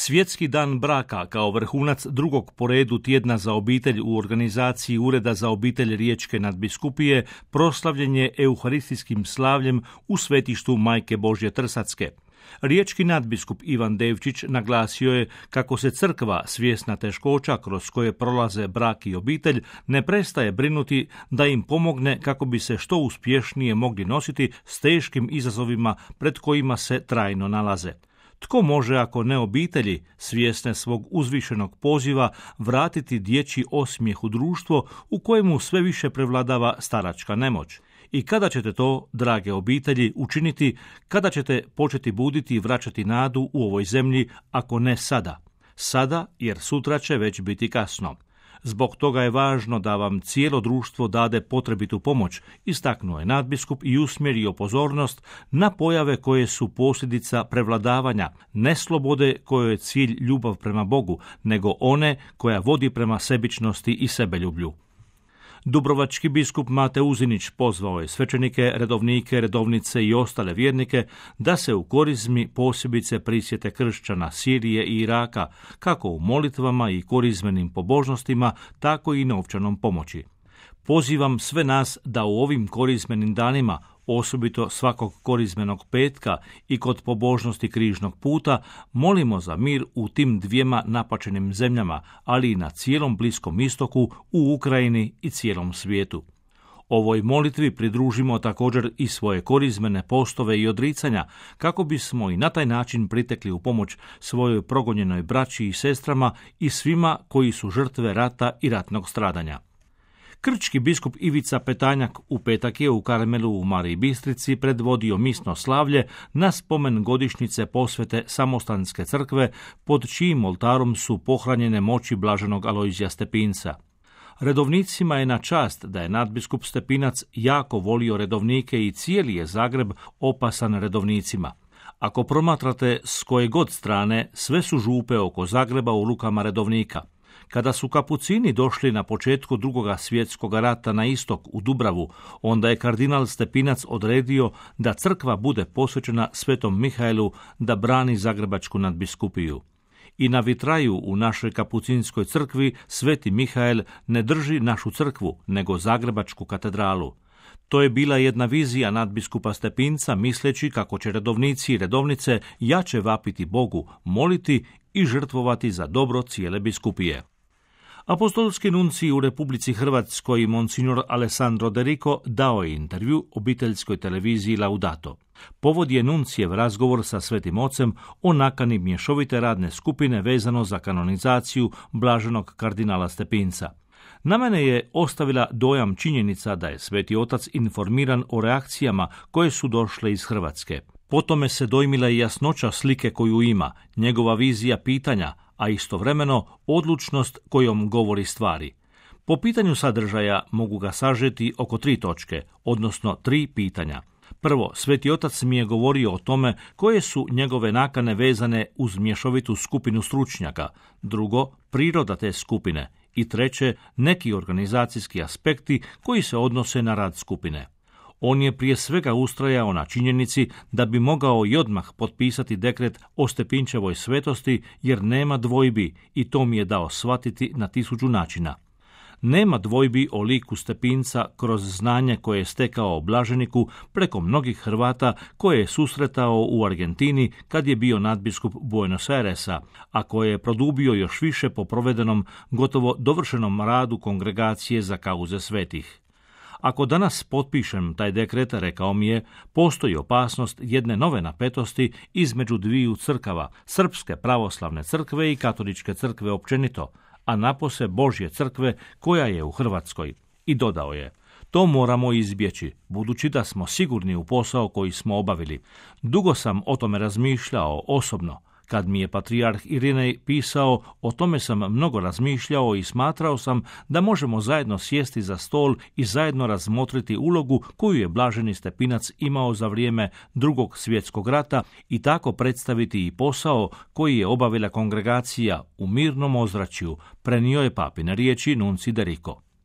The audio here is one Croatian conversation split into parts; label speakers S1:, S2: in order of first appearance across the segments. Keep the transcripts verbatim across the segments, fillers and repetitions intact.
S1: Svjetski dan braka kao vrhunac drugog po redu tjedna za obitelj u organizaciji Ureda za obitelj Riječke nadbiskupije proslavljen je euharistijskim slavljem u svetištu Majke Božje Trsatske. Riječki nadbiskup Ivan Devčić naglasio je kako se crkva, svjesna teškoća kroz koje prolaze brak i obitelj, ne prestaje brinuti da im pomogne kako bi se što uspješnije mogli nositi s teškim izazovima pred kojima se trajno nalaze. Tko može, ako ne obitelji, svjesne svog uzvišenog poziva, vratiti dječji osmijeh u društvo u kojemu sve više prevladava staračka nemoć? I kada ćete to, drage obitelji, učiniti, kada ćete početi buditi i vraćati nadu u ovoj zemlji, ako ne sada? Sada, jer sutra će već biti kasno. Zbog toga je važno da vam cijelo društvo dade potrebitu pomoć, istaknuo je nadbiskup i usmjerio pozornost na pojave koje su posljedica prevladavanja, ne slobode kojoj je cilj ljubav prema Bogu, nego one koja vodi prema sebičnosti i sebeljublju. Dubrovački biskup Mate Uzinić pozvao je svećenike, redovnike, redovnice i ostale vjernike da se u korizmi posebice prisjete kršćana Sirije i Iraka, kako u molitvama i korizmenim pobožnostima, tako i novčanom pomoći. Pozivam sve nas da u ovim korizmenim danima, osobito svakog korizmenog petka i kod pobožnosti križnog puta, molimo za mir u tim dvijema napačenim zemljama, ali i na cijelom Bliskom istoku, u Ukrajini i cijelom svijetu. Ovoj molitvi pridružimo također i svoje korizmene postove i odricanja, kako bismo i na taj način pritekli u pomoć svojoj progonjenoj braći i sestrama i svima koji su žrtve rata i ratnog stradanja. Krčki biskup Ivica Petanjak u petak je u Karmelu u Mariji Bistrici predvodio misno slavlje na spomen godišnjice posvete Samostanske crkve, pod čijim oltarom su pohranjene moći blaženog Alojzija Stepinca. Redovnicima je na čast da je nadbiskup Stepinac jako volio redovnike i cijeli je Zagreb opasan redovnicima. Ako promatrate s koje god strane, sve su župe oko Zagreba u rukama redovnika. Kada su kapucini došli na početku drugoga svjetskog rata na istok u Dubravu, onda je kardinal Stepinac odredio da crkva bude posvećena Svetom Mihajlu da brani zagrebačku nadbiskupiju. I na vitraju u našoj kapucinskoj crkvi Sveti Mihael ne drži našu crkvu, nego zagrebačku katedralu. To je bila jedna vizija nadbiskupa Stepinca, misleći kako će redovnici i redovnice jače vapiti Bogu, moliti i žrtvovati za dobro cijele biskupije. Apostolski nuncij u Republici Hrvatskoj monsignor Alessandro De Rico dao je intervju obiteljskoj televiziji Laudato. Povod je nuncijev razgovor sa Svetim Ocem o nakani mješovite radne skupine vezano za kanonizaciju blaženog kardinala Stepinca. Na mene je ostavila dojam činjenica da je Sveti Otac informiran o reakcijama koje su došle iz Hrvatske. Potome se dojmila i jasnoća slike koju ima, njegova vizija pitanja, a istovremeno odlučnost kojom govori stvari. Po pitanju sadržaja mogu ga sažeti oko tri točke, odnosno tri pitanja. Prvo, Sveti Otac mi je govorio o tome koje su njegove nakane vezane uz mješovitu skupinu stručnjaka. Drugo, priroda te skupine. I treće, neki organizacijski aspekti koji se odnose na rad skupine. On je prije svega ustrajao na činjenici da bi mogao i odmah potpisati dekret o Stepinčevoj svetosti, jer nema dvojbi, i to mi je dao shvatiti na tisuću načina. Nema dvojbi o liku Stepinca kroz znanje koje je stekao o blaženiku preko mnogih Hrvata koje je susretao u Argentini kad je bio nadbiskup Buenos Airesa, a koje je produbio još više po provedenom, gotovo dovršenom radu Kongregacije za kauze svetih. Ako danas potpišem taj dekret, rekao mi je, postoji opasnost jedne nove napetosti između dviju crkava, Srpske pravoslavne crkve i Katoličke crkve općenito, a napose Božje crkve koja je u Hrvatskoj. I dodao je, to moramo izbjeći, budući da smo sigurni u posao koji smo obavili. Dugo sam o tome razmišljao osobno. Kad mi je patrijarh Irinej pisao, o tome sam mnogo razmišljao i smatrao sam da možemo zajedno sjesti za stol i zajedno razmotriti ulogu koju je blaženi Stepinac imao za vrijeme Drugog svjetskog rata i tako predstaviti i posao koji je obavila kongregacija u mirnom ozračju, prenio je papine riječi nuncij De Rico.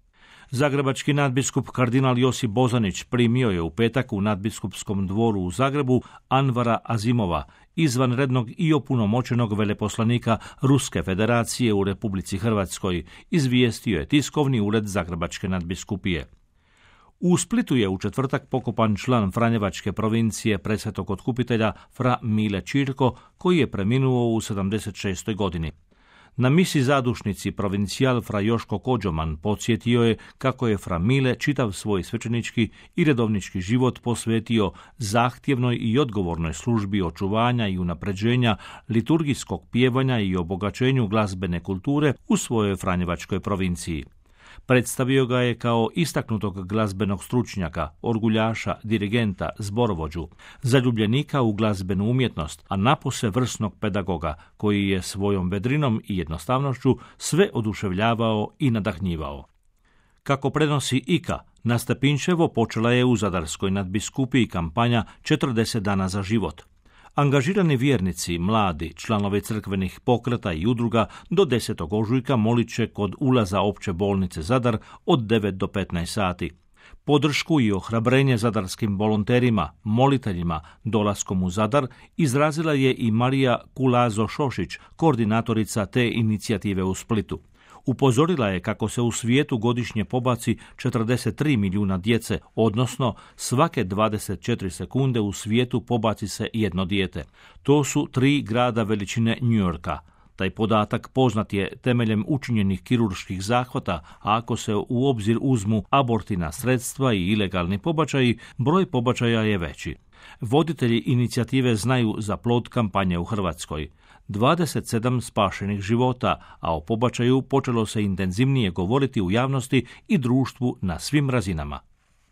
S1: Zagrebački nadbiskup kardinal Josip Bozanić primio je u petak u nadbiskupskom dvoru u Zagrebu Anvara Azimova, izvanrednog i opunomoćenog veleposlanika Ruske federacije u Republici Hrvatskoj, izvijestio je tiskovni ured Zagrebačke nadbiskupije. U Splitu je u četvrtak pokopan član Franjevačke provincije Presvetog Otkupitelja fra Mile Čirko, koji je preminuo u sedamdeset šestoj godini. Na misi zadušnici provincijal fra Joško Kođoman podsjetio je kako je fra Mile čitav svoj svećenički i redovnički život posvetio zahtjevnoj i odgovornoj službi očuvanja i unapređenja liturgijskog pjevanja i obogaćenju glazbene kulture u svojoj Franjevačkoj provinciji. Predstavio ga je kao istaknutog glazbenog stručnjaka, orguljaša, dirigenta, zborovođu, zaljubljenika u glazbenu umjetnost, a napose vrsnog pedagoga koji je svojom vedrinom i jednostavnošću sve oduševljavao i nadahnjivao. Kako prenosi I K A, na Stepinčevo počela je u Zadarskoj nadbiskupiji kampanja četrdeset dana za život. Angažirani vjernici, mladi, članovi crkvenih pokreta i udruga do desetog ožujka molit će kod ulaza opće bolnice Zadar od devet do petnaest sati. Podršku i ohrabrenje zadarskim volonterima, moliteljima, dolaskom u Zadar izrazila je i Marija Kulazo-Šošić, koordinatorica te inicijative u Splitu. Upozorila je kako se u svijetu godišnje pobaci četrdeset tri milijuna djece, odnosno svake dvadeset četiri sekunde u svijetu pobaci se jedno dijete. To su tri grada veličine New Yorka. Taj podatak poznat je temeljem učinjenih kirurških zahvata, a ako se u obzir uzmu abortina sredstva i ilegalni pobačaji, broj pobačaja je veći. Voditelji inicijative znaju za plod kampanje u Hrvatskoj. dvadeset sedam spašenih života, a o pobačaju počelo se intenzivnije govoriti u javnosti i društvu na svim razinama.